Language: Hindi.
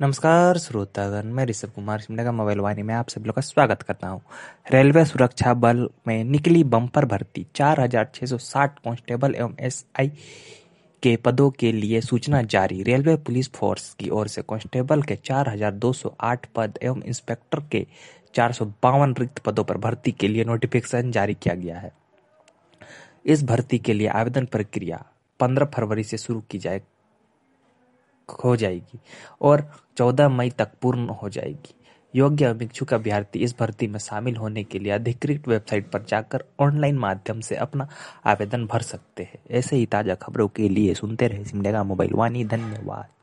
नमस्कार श्रोतागण, मैं ऋषभ कुमार सिमडेगा मोबाइल वाहिनी में आप सभी लोग का स्वागत करता हूं। रेलवे सुरक्षा बल में निकली बम्पर भर्ती। 4,660 कांस्टेबल एवं एसआई के पदों के लिए सूचना जारी। रेलवे पुलिस फोर्स की ओर से कांस्टेबल के 4,208 पद एवं इंस्पेक्टर के 452 रिक्त पदों पर भर्ती के लिए नोटिफिकेशन जारी किया गया है। इस भर्ती के लिए आवेदन प्रक्रिया 15 फरवरी से शुरू हो जाएगी और 14 मई तक पूर्ण हो जाएगी। योग्य एवं इच्छुक अभ्यर्थी इस भर्ती में शामिल होने के लिए अधिकृत वेबसाइट पर जाकर ऑनलाइन माध्यम से अपना आवेदन भर सकते हैं। ऐसे ही ताजा खबरों के लिए सुनते रहे सिमडेगा मोबाइल वाणी। धन्यवाद।